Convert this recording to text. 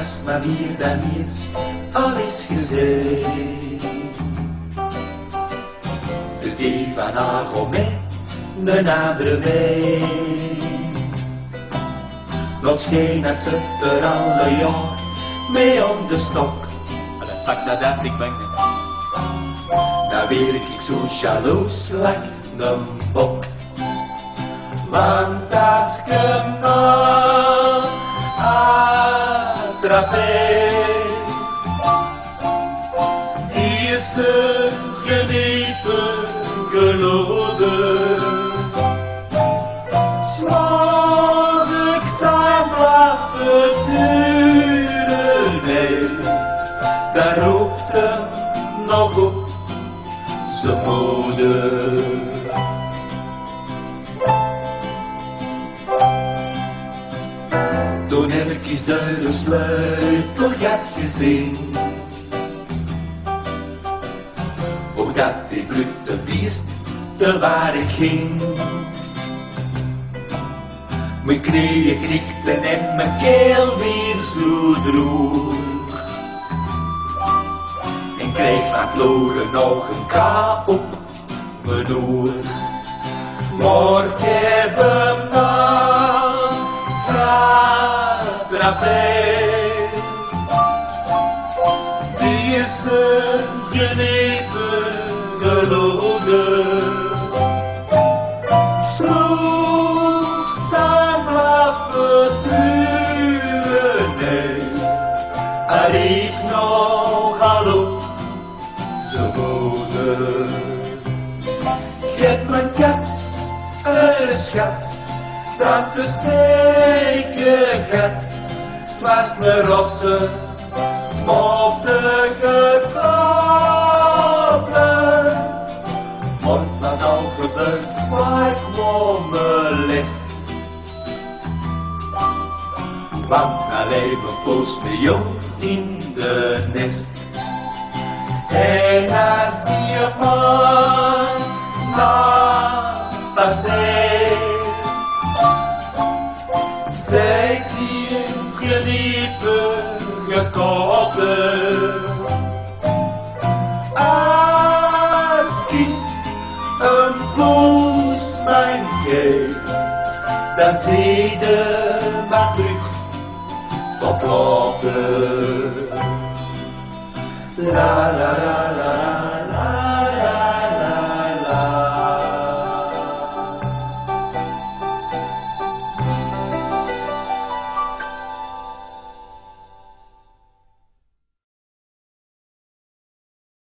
als maar meer dan eens al is gezegd. De die van Argo met een andere mee. Nog scheen het ze er alle jaar mee om de stok. Maar dat pak dat dacht ik bang. Nou weer ik zo jaloers like een bok. Want als ik hem nog attrapeer, die is een geniepen gelode. Smoor ik zijn blaffen duren, nee, daar roept hem nog op zijn moeder. Toen heb ik eens de sleutelgat gezien, hoe dat die brute beest te waar ik ging. Mijn knieën knikten en mijn keel weer zo droog. En kreeg van het loren nog een K op mijn oor. Maar ik heb hem nog geattrapeerd. Die is een genepen gelode. Sloeg zijn blaffen duren, nee, hij riep nogal op zijn moeder. Ik heb mijn kat, een schat, dat de steken gat, het was een rosse, op de gekoppeld. Maar het was al gebeurd, waar ik gewoon molest. Want alleen mijn poos me jong in de nest. En als die man nou passeert, zij die geniepen gekoppeld. Als kies een poos mijn keer, dan zie je maar terug verkloppen. La la la la la.